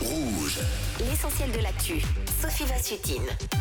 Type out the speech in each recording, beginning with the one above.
Rouge. L'essentiel de l'actu. Sophie Vassutine.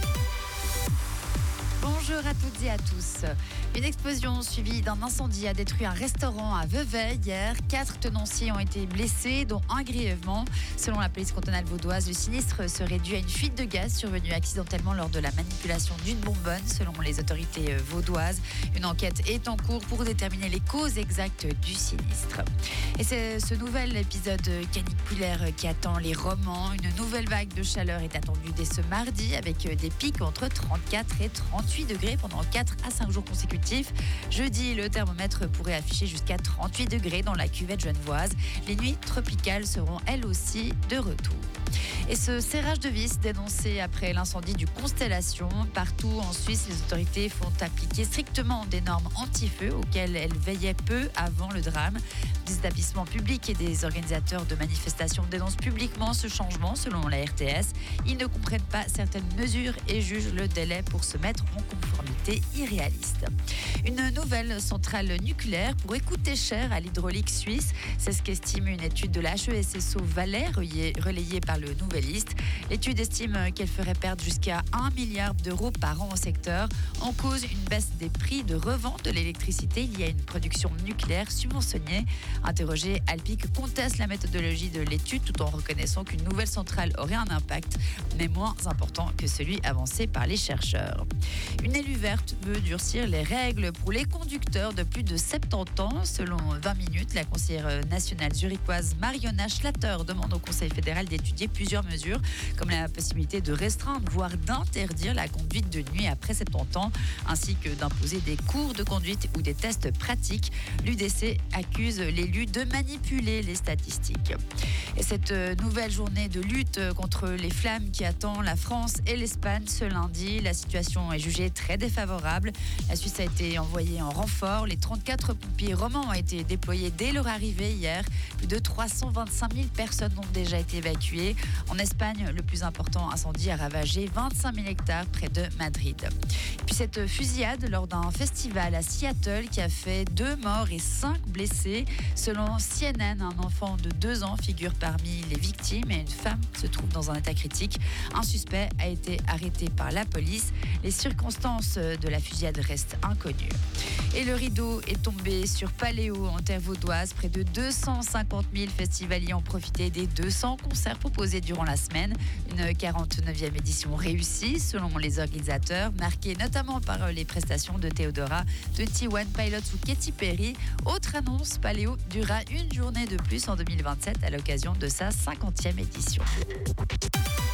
Bonjour à toutes et à tous. Une explosion suivie d'un incendie a détruit un restaurant à Vevey hier. 4 tenanciers ont été blessés, dont un grièvement. Selon la police cantonale vaudoise, le sinistre serait dû à une fuite de gaz survenue accidentellement lors de la manipulation d'une bonbonne, selon les autorités vaudoises. Une enquête est en cours pour déterminer les causes exactes du sinistre. Et c'est ce nouvel épisode caniculaire qui attend les Romans. Une nouvelle vague de chaleur est attendue dès ce mardi, avec des pics entre 34 et 38 degrés pendant 4 à 5 jours consécutifs. Jeudi, le thermomètre pourrait afficher jusqu'à 38 degrés dans la cuvette genevoise. Les nuits tropicales seront elles aussi de retour. Et ce serrage de vis dénoncé après l'incendie du Constellation. Partout en Suisse, les autorités font appliquer strictement des normes anti-feu auxquelles elles veillaient peu avant le drame. Des établissements publics et des organisateurs de manifestations dénoncent publiquement ce changement selon la RTS. Ils ne comprennent pas certaines mesures et jugent le délai pour se mettre en conformité irréaliste. Une nouvelle centrale nucléaire pourrait coûter cher à l'hydraulique suisse. C'est ce qu'estime une étude de la HESSO Valais relayée par le Nouvelliste. L'étude estime qu'elle ferait perdre jusqu'à 1 milliard d'euros par an au secteur. En cause, une baisse des prix de revente de l'électricité liée à une production nucléaire subventionnée. Interrogé, Alpic conteste la méthodologie de l'étude tout en reconnaissant qu'une nouvelle centrale aurait un impact, mais moins important que celui avancé par les chercheurs. Une élue verte veut durcir les règles pour les conducteurs de plus de 70 ans. Selon 20 minutes, la conseillère nationale zurichoise Mariona Schlatter demande au Conseil fédéral d'étudier plusieurs mesures, comme la possibilité de restreindre, voire d'interdire la conduite de nuit après 70 ans, ainsi que d'imposer des cours de conduite ou des tests pratiques. L'UDC accuse l'élu de manipuler les statistiques. Et cette nouvelle journée de lutte contre les flammes qui attend la France et l'Espagne ce lundi, la situation est jugée très défavorable. La Suisse a été envoyée en renfort. Les 34 pompiers romans ont été déployés dès leur arrivée hier. Plus de 325 000 personnes ont déjà été évacuées. En Espagne, le plus important incendie a ravagé 25 000 hectares près de Madrid. Et puis cette fusillade lors d'un festival à Seattle qui a fait 2 morts et 5 blessés. Selon CNN, un enfant de 2 ans figure parmi les victimes et une femme se trouve dans un état critique. Un suspect a été arrêté par la police. Les circonstances de la fusillade restent inconnues. Et le rideau est tombé sur Paléo en terre vaudoise. Près de 250 000 festivaliers ont profité des 200 concerts proposés durant la semaine. Une 49e édition réussie selon les organisateurs, marquée notamment par les prestations de Theodora, 21 Pilots ou Katy Perry. Autre annonce, Paléo durera une journée de plus en 2027 à l'occasion de sa 50e édition.